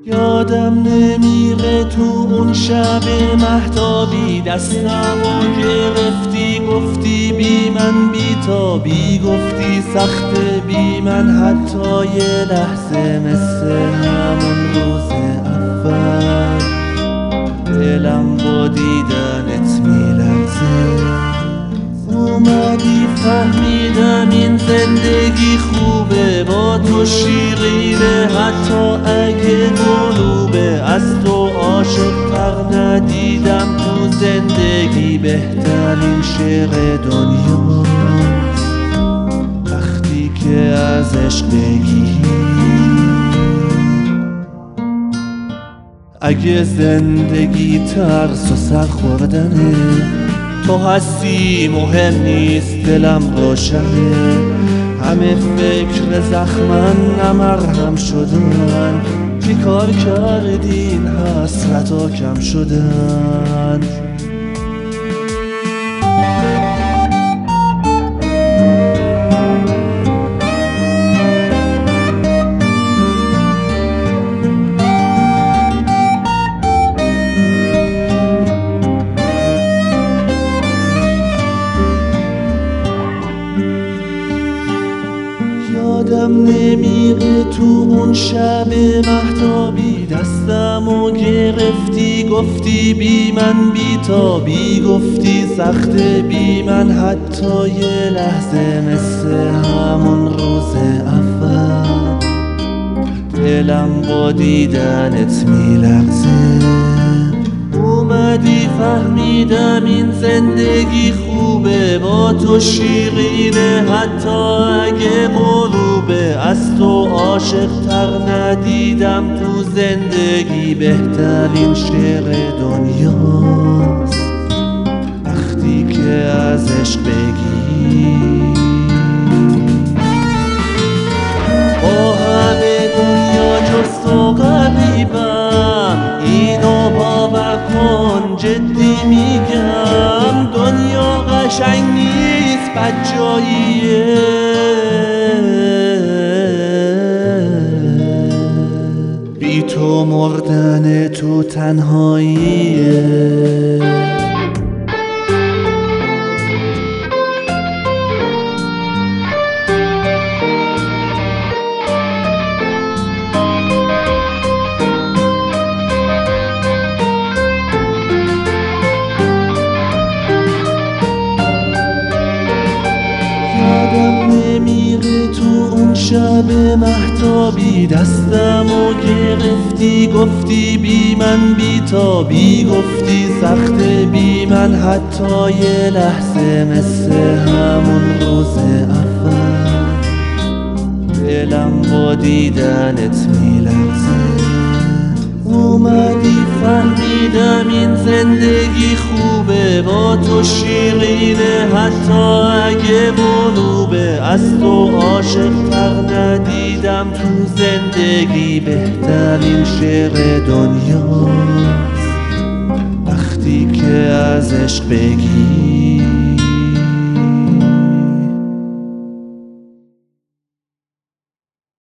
یادم نمیره تو اون شب مهتابی دستمو گرفتی گفتی بی من بیتابی، گفتی سخت بی من حتی یه لحظه مثل همون روز اول. دلم با دیدنت میلرزه، اومدی فهمیدم این زندگی خوبه، با تو شیرینه حتی اگه گلوبه. از تو عاشق‌تر ندیدم تو زندگی، بهترین شعر دنیاست وقتی که از عشق بگی. اگه زندگی ترس و سرخوردنه، تو هستی مهم نیست دلم روشنه. همه فکر زخمن نمرهم شدن، چی کار کردین حسرتا کم شدن. یادم نمیره تو اون شب مهتابی دستمو گرفتی گفتی بی من بیتابی، گفتی سخت بی من حتی یه لحظه مثل همون روز اول. دلم با دیدنت میلرزه، اومدی فهمیدم این زندگی خوبه، با تو شیرینه حتی اگه غروبه. از تو عاشق‌تر ندیدم تو زندگی، بهترین شعر دنیاست وقتی که از عشق بگی. با همه دنیا جز تو غریبم، اینو باور کن جدی میگم. دنیا قشنگ نیست بد جاییه، بی تو مردن تو تنهاییه. نمیره تو اون شب مهتابی دستمو گرفتی گفتی بی من بیتابی، گفتی سخت بی من حتی یه لحظه مثل همون روز اول. دلم با دیدنت میلرزه، اومدی فهمیدم این زندگی خوبه، با تو شیرینه حتی اگه غروبه. از تو عاشق‌تر ندیدم تو زندگی، بهترین شعر دنیاست وقتی که از عشق بگی.